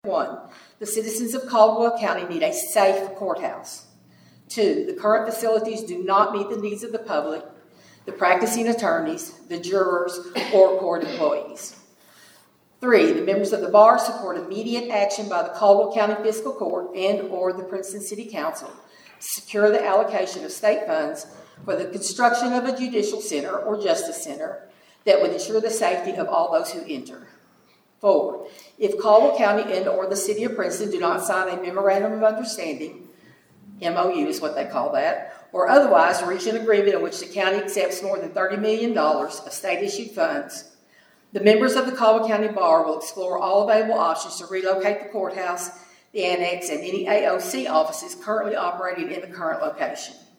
1, the citizens of Caldwell County need a safe courthouse. 2, the current facilities do not meet the needs of the public, the practicing attorneys, the jurors, or court employees. 3, the members of the bar support immediate action by the Caldwell County Fiscal Court and or the Princeton City Council to secure the allocation of state funds for the construction of a judicial center or justice center that would ensure the safety of all those who enter. 4, if Caldwell County and or the City of Princeton do not sign a Memorandum of Understanding, MOU is what they call that, or otherwise reach an agreement in which the county accepts more than $30 million of state-issued funds, the members of the Caldwell County Bar will explore all available options to relocate the courthouse, the annex, and any AOC offices currently operating in the current location.